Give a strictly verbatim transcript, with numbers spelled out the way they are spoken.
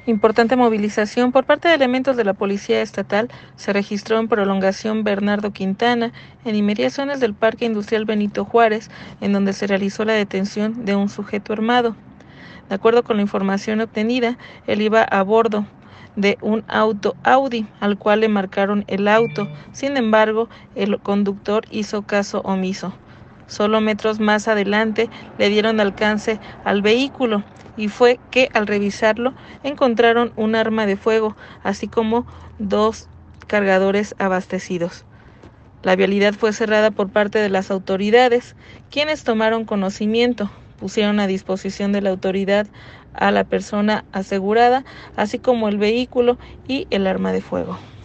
Importante movilización por parte de elementos de la Policía Estatal se registró en Prolongación Bernardo Quintana, en inmediaciones del Parque Industrial Benito Juárez, en donde se realizó la detención de un sujeto armado. De acuerdo con la información obtenida, él iba a bordo de un auto Audi, al cual le marcaron el auto. Sin embargo, el conductor hizo caso omiso. Solo metros más adelante le dieron alcance al vehículo y fue que al revisarlo encontraron un arma de fuego, así como dos cargadores abastecidos. La vialidad fue cerrada por parte de las autoridades, quienes tomaron conocimiento, pusieron a disposición de la autoridad a la persona asegurada, así como el vehículo y el arma de fuego.